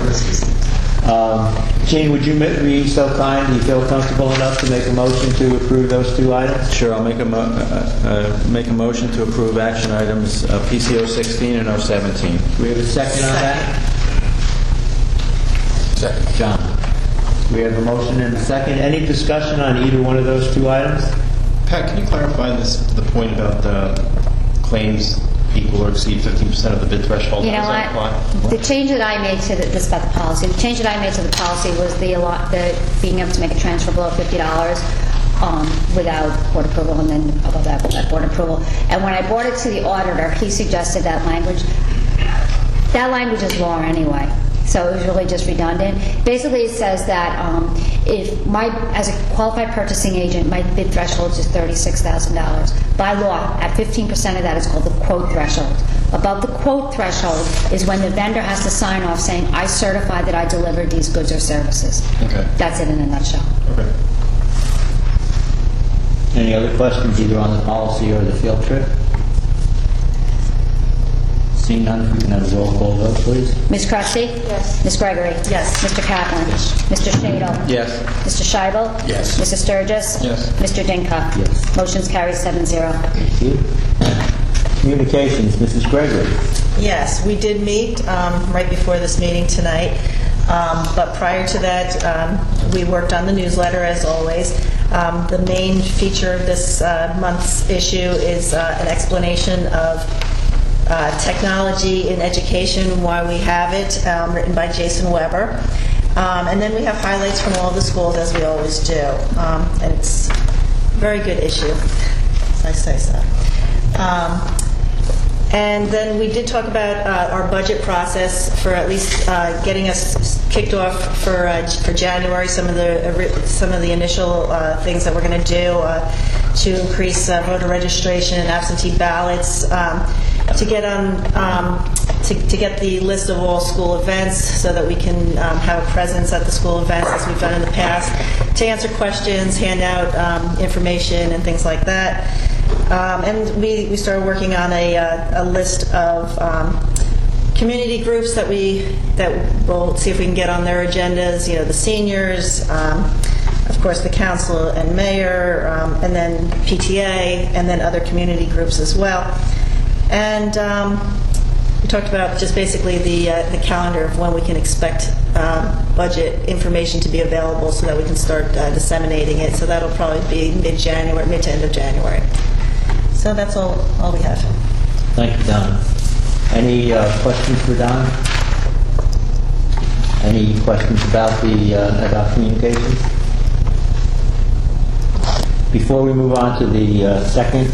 Gene, would you be so kind? Do you feel comfortable enough to make a motion to approve those two items? Sure, I'll make a motion to approve action items PC 016 and 017. Do we have a second on that? Second. John. We have a motion and a second. Any discussion on either one of those two items? Pat, can you clarify the point about claims equal or exceed 15% of the bid threshold? You know How what? does that apply? The change that I made to this about the policy. The change that I made to the policy was the being able to make a transfer below $50 without board approval, and then above that without board approval. And when I brought it to the auditor, he suggested that language. That language is law anyway. So it was really just redundant. Basically, it says that as a qualified purchasing agent, my bid threshold is $36,000. By law, at 15% of that is called the quote threshold. Above the quote threshold is when the vendor has to sign off saying, I certify that I delivered these goods or services. Okay. That's it in a nutshell. Okay. Any other questions either on the policy or the field trip? Seeing none, if we can have a roll call vote, please. Ms. Crusty? Yes. Ms. Gregory? Yes. Mr. Kaplan? Yes. Mr. Shadle? Yes. Mr. Scheibel? Yes. Mrs. Sturgis? Yes. Mr. Dinkoff? Yes. Motion's carried 7-0. Thank you. Communications, Mrs. Gregory. Yes, we did meet right before this meeting tonight, but prior to that, we worked on the newsletter as always. The main feature of this month's issue is an explanation of technology in education, why we have it, written by Jason Weber. And then we have highlights from all the schools, as we always do. And it's a very good issue, as I say so. And then we did talk about our budget process for at least getting us kicked off for January. Some of the initial things that we're going to do to increase voter registration and absentee ballots, to get to get the list of all school events so that we can have a presence at the school events as we've done in the past, to answer questions, hand out information and things like that. And we started working on a list of community groups that we'll see if we can get on their agendas. You know, the seniors, of course, the council and mayor, and then PTA, and then other community groups as well. And we talked about just basically the calendar of when we can expect budget information to be available so that we can start disseminating it. So that'll probably be mid-January, mid to end of January. So that's all we have. Thank you, Don. Any questions for Don? Any questions about about communications? Before we move on to the second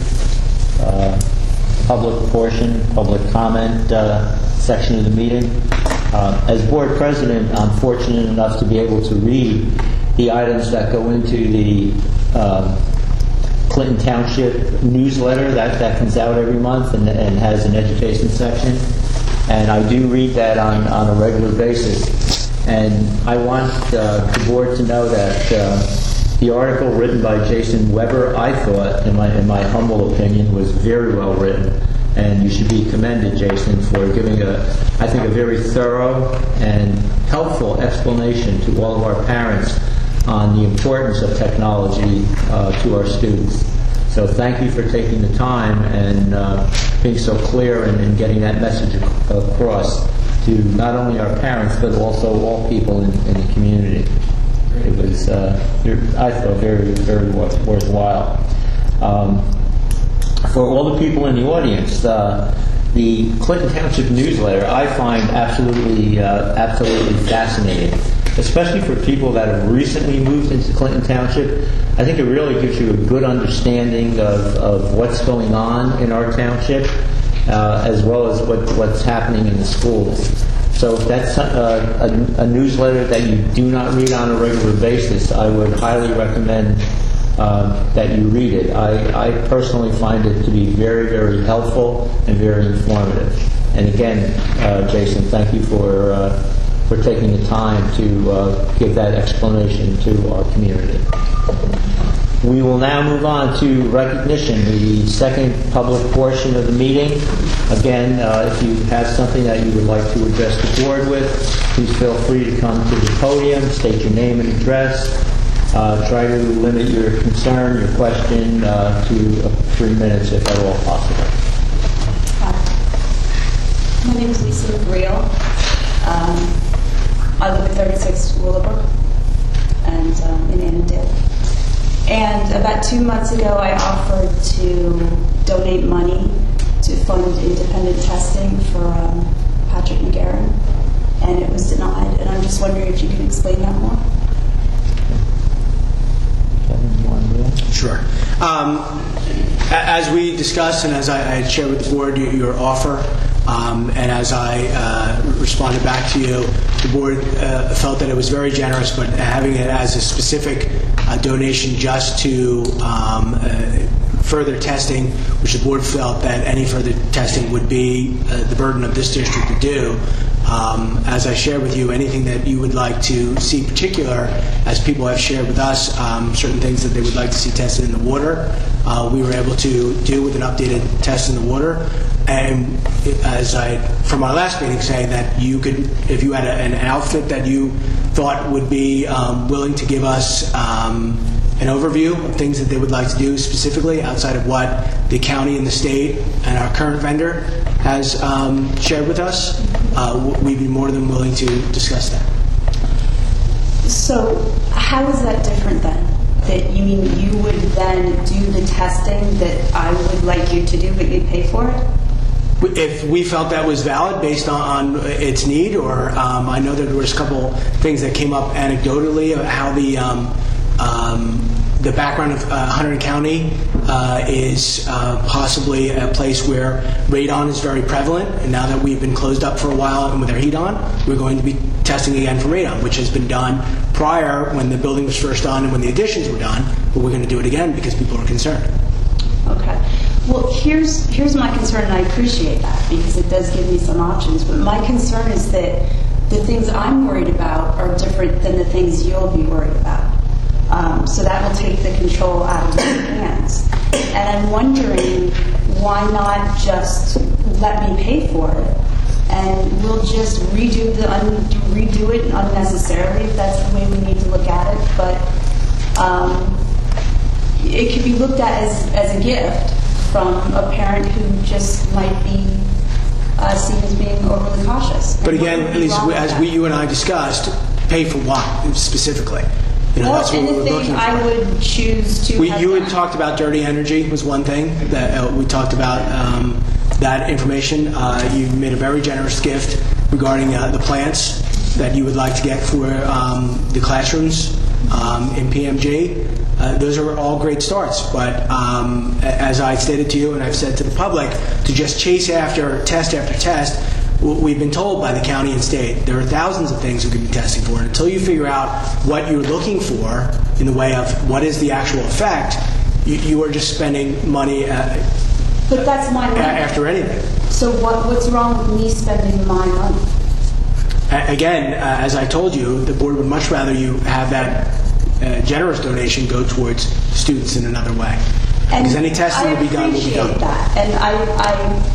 public portion, public comment section of the meeting, as board president, I'm fortunate enough to be able to read the items that go into the Clinton Township newsletter that comes out every month and has an education section. And I do read that on a regular basis. And I want the board to know that the article written by Jason Weber, I thought, in my humble opinion, was very well written. And you should be commended, Jason, for giving I think, a very thorough and helpful explanation to all of our parents on the importance of technology to our students. So thank you for taking the time and being so clear and getting that message across to not only our parents, but also all people in the community. It was, I thought, very, very worthwhile. For all the people in the audience, the Clinton Township newsletter I find absolutely fascinating, especially for people that have recently moved into Clinton Township. I think it really gives you a good understanding of what's going on in our township, as well as what's happening in the schools. So if that's a newsletter that you do not read on a regular basis, I would highly recommend that you read it. I personally find it to be very, very helpful and very informative. And again, Jason, thank you for taking the time to give that explanation to our community. We will now move on to recognition, the second public portion of the meeting. Again, if you have something that you would like to address the board with, please feel free to come to the podium, state your name and address. Try to limit your concern, your question to 3 minutes if at all possible. My name is Lisa McReal. I live at 36 Willowbrook and in Annandale. And about 2 months ago, I offered to donate money to fund independent testing for Patrick McGarren, and it was denied. And I'm just wondering if you can explain that more. Sure. As we discussed and as I had shared with the board your offer, and as I responded back to you, the board felt that it was very generous, but having it as a specific donation just to further testing, which the board felt that any further testing would be the burden of this district to do. As I shared with you, anything that you would like to see particular, as people have shared with us, certain things that they would like to see tested in the water, we were able to do with an updated test in the water. And as I, from our last meeting, saying that you could, if you had an outfit that you thought would be willing to give us an overview of things that they would like to do specifically outside of what the county and the state and our current vendor has shared with us, we'd be more than willing to discuss that. So how is that different then? That you mean you would then do the testing that I would like you to do, but you'd pay for it? If we felt that was valid based on its need, or I know that there was a couple things that came up anecdotally of how the background of Hunterdon County is possibly a place where radon is very prevalent, and now that we've been closed up for a while and with our heat on, we're going to be testing again for radon, which has been done prior when the building was first done and when the additions were done, but we're going to do it again because people are concerned. Okay. Well, here's my concern, and I appreciate that because it does give me some options, but my concern is that the things I'm worried about are different than the things you'll be worried about. So that will take the control out of your hands. And I'm wondering, why not just let me pay for it? And we'll just redo it unnecessarily, if that's the way we need to look at it. But it could be looked at as a gift from a parent who just might be seen as being overly cautious. But again, as you and I discussed, pay for what specifically? That's what we're looking for. I would choose to. You had talked about dirty energy was one thing that we talked about. That information. You made a very generous gift regarding the plants that you would like to get for the classrooms in PMG. Those are all great starts, but as I stated to you and I've said to the public, to just chase after test, we've been told by the county and state there are thousands of things we could be testing for. And until you figure out what you're looking for in the way of what is the actual effect, you are just spending money but that's my money. After anything. So what's wrong with me spending my money? Again, as I told you, the board would much rather you have that generous donation go towards students in another way. And because any testing will be done will be done. I appreciate that. And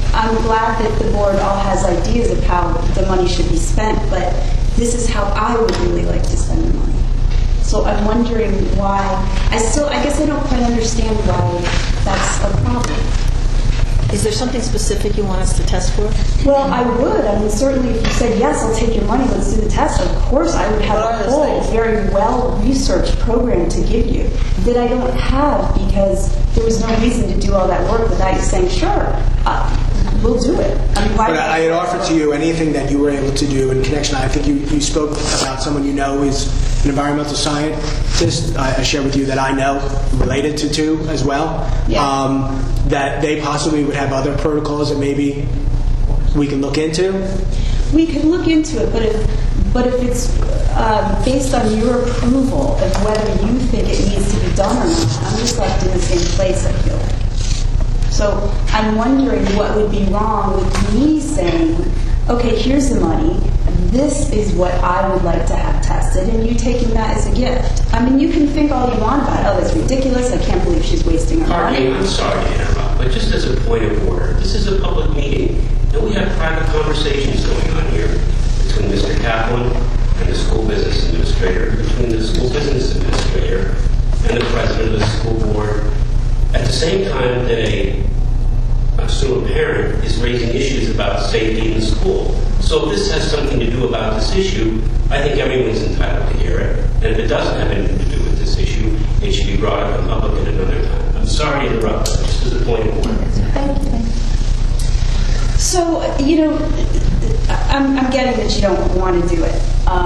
I'm glad that the board all has ideas of how the money should be spent, but this is how I would really like to spend the money. So I'm wondering why, I guess I don't quite understand why that's a problem. Is there something specific you want us to test for? Well, I would. I mean, certainly if you said, yes, I'll take your money, let's do the test, of course I would have a whole very well-researched program to give you that I don't have because there was no reason to do all that work without you saying, sure, we'll do it. I mean, But I had offered to you anything that you were able to do in connection. I think you spoke about someone you know is an environmental scientist. I shared with you that I know, related to two as well, that they possibly would have other protocols that maybe we can look into. We could look into it, but if it's based on your approval of whether you think it needs to be done or not, I'm just left in the same place, I feel like. So I'm wondering what would be wrong with me saying, okay, here's the money, this is what I would like to have tested, and you taking that as a gift. I mean, you can think all you want about it. Oh, that's ridiculous, I can't believe she's wasting her money. I'm sorry to interrupt, but just as a point of order, this is a public meeting, and we have private conversations going on here between Mr. Kaplan and the school business administrator, between the school business administrator and the president of the school board, at the same time that a parent is raising issues about safety in the school. So if this has something to do about this issue, I think everyone's entitled to hear it. And if it doesn't have anything to do with this issue, it should be brought up in public at another time. I'm sorry to interrupt, but just as a point of order. Thank you. So, I'm getting that you don't want to do it.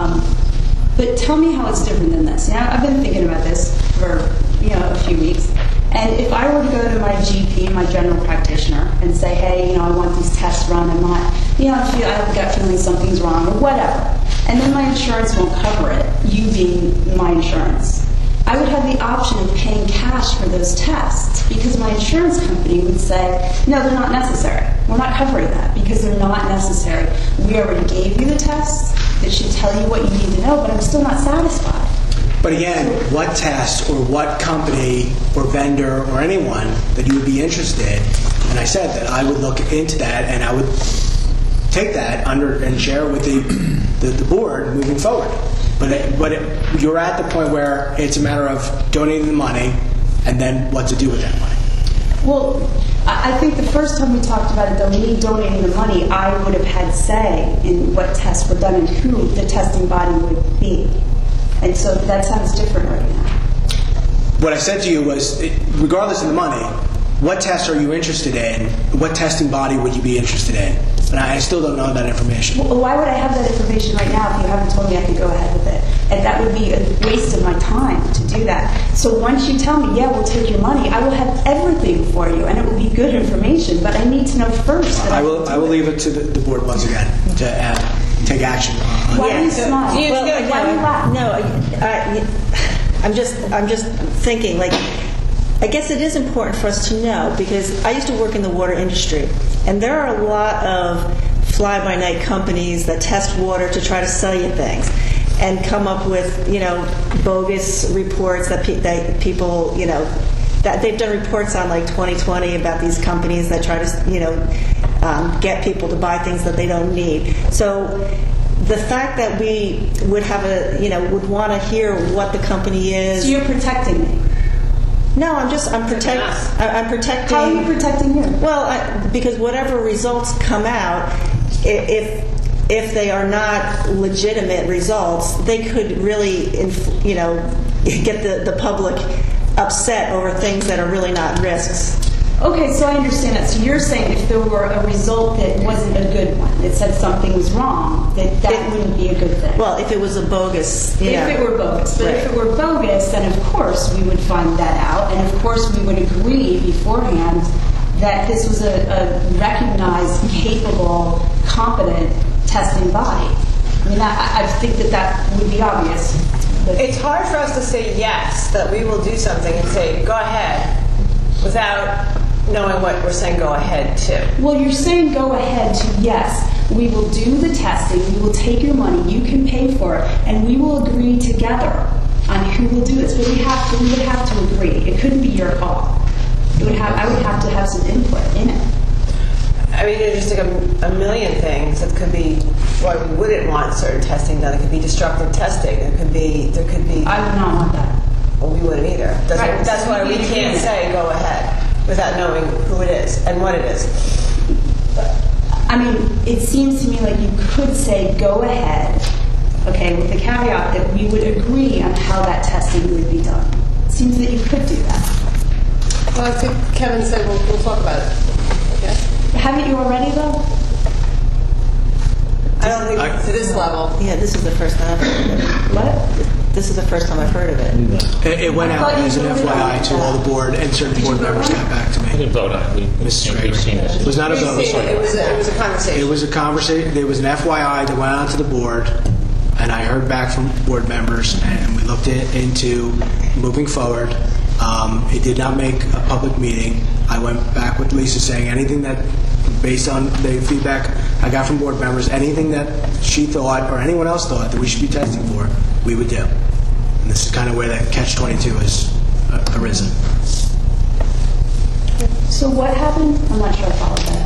But tell me how it's different than this. Now, I've been thinking about this for, a few weeks. And if I were to go to my GP, my general practitioner, and say, hey, I want these tests run, I'm not, I've got feeling something's wrong, or whatever, and then my insurance won't cover it, you being my insurance, I would have the option of paying cash for those tests, because my insurance company would say, no, they're not necessary. We're not covering that, because they're not necessary. We already gave you the tests that should tell you what you need to know, but I'm still not satisfied. But again, what test or what company or vendor or anyone that you would be interested, and I said that I would look into that and I would take that under and share with the board moving forward. But you're at the point where it's a matter of donating the money and then what to do with that money. Well, I think the first time we talked about it, though, me donating the money, I would have had say in what tests were done and who the testing body would be. And so that sounds different right now. What I said to you was, regardless of the money, what tests are you interested in? What testing body would you be interested in? And I still don't know that information. Well, why would I have that information right now if you haven't told me I could go ahead with it? And that would be a waste of my time to do that. So once you tell me, yeah, we'll take your money, I will have everything for you, and it will be good information. But I need to know first. That I will leave it to the board once again to take action. Why do you smile? Why do you laugh? No, I'm just thinking, I guess it is important for us to know, because I used to work in the water industry, and there are a lot of fly-by-night companies that test water to try to sell you things and come up with, bogus reports that people, that they've done reports on 2020 about these companies that try to, get people to buy things that they don't need. So the fact that we would have would want to hear what the company is. So you're protecting me. No, I'm protecting. How are you protecting you? Well, because whatever results come out, if they are not legitimate results, they could really, get the public upset over things that are really not risks. Okay, so I understand that. So you're saying if there were a result that wasn't a good one, that said something was wrong, that wouldn't be a good thing. Well, if it was a bogus... If it were bogus. But if it were bogus, then of course we would find that out, and of course we would agree beforehand that this was a recognized, capable, competent testing body. I mean, I think that would be obvious. It's hard for us to say yes, that we will do something, and say, go ahead, without knowing what we're saying go ahead to. Well, you're saying go ahead to yes, we will do the testing, we will take your money, you can pay for it, and we will agree together on who will do this. But we would have to agree. It couldn't be your call. I would have to have some input in it. I mean, there's just like a million things that could be why we wouldn't want certain testing done. It could be destructive testing. There could be. I would not want that. Well, we wouldn't either. Right. That's why we can't say go ahead without knowing who it is and what it is. I mean, it seems to me like you could say go ahead, okay, with the caveat that we would agree on how that testing would be done. It seems that you could do that. Well, I think Kevin said we'll talk about it. Okay. Haven't you already, though? I don't think to this level. Yeah, this is the first time I've heard of it. What? This is the first time I've heard of it. It went out as an FYI to all the board, and certain board members got back to We me. didn't vote on it. Mrs. We've seen Schrader. it. It was not a vote. It was a conversation. It was a conversation. There was an FYI that went out to the board, and I heard back from board members, and we looked into moving forward. It did not make a public meeting. I went back with Lisa saying anything that, based on the feedback I got from board members, anything that she thought or anyone else thought that we should be testing for, we would do. And this is kind of where that catch-22 has arisen. So what happened? I'm not sure I followed that.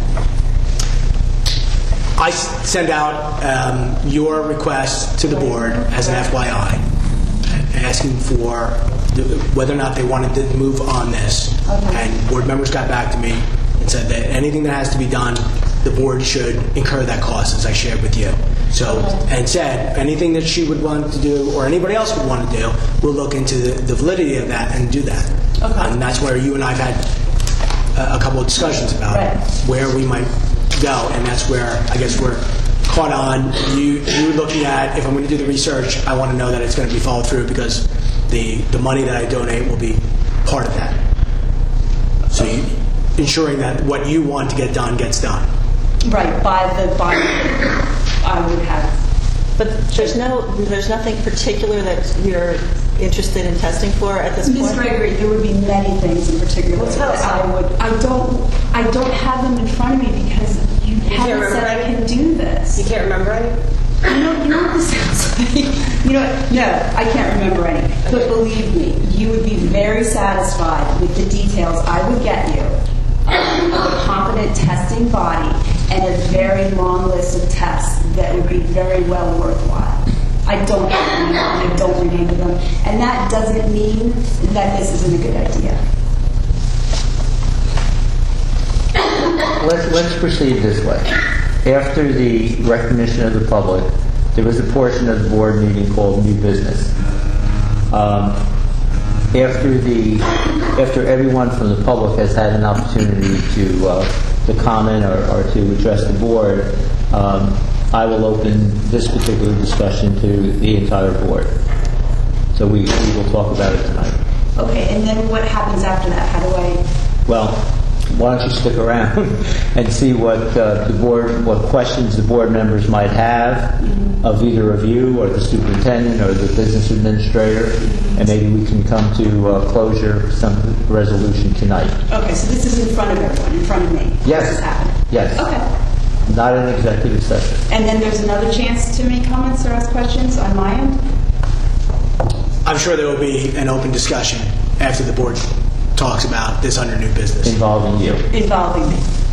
I send out your request to the board as an FYI, asking for whether or not they wanted to move on this. Okay. And board members got back to me and said that anything that has to be done, the board should incur that cost, as I shared with you. So, and said anything that she would want to do or anybody else would want to do, we'll look into the validity of that and do that. Okay. And that's where you and I have had a couple of discussions about Right. where we might go, and that's where I guess we're caught on. You looking at, if I'm going to do the research, I want to know that it's going to be followed through because the money that I donate will be part of that. So ensuring that what you want to get done gets done. Right, by the body I would have. But there's nothing particular that you're interested in testing for at this Ms. point? Gregory, there would be many things in particular Well, tell us. that I don't have them in front of me because you haven't said I can do this. You can't remember any? You know what this sounds like? You know what? No, I can't remember any. But believe me, you would be very satisfied with the details I would get you of a competent testing body and a very long list of tests that would be very well worthwhile. I don't remember them. And that doesn't mean that this isn't a good idea. Let's proceed this way. After the recognition of the public, there was a portion of the board meeting called new business. After everyone from the public has had an opportunity to comment or to address the board, I will open this particular discussion to the entire board. So we will talk about it tonight. Okay, and then what happens after that? How do I... Well, why don't you stick around and see what what questions the board members might have of either of you or the superintendent or the business administrator, and maybe we can come to closure, some resolution tonight. Okay, so this is in front of everyone, in front of me? Yes. This is happening? Yes. Okay. Not an executive session. And then there's another chance to make comments or ask questions on my end? I'm sure there will be an open discussion after the board talks about this under new business. Involving you. Involving me.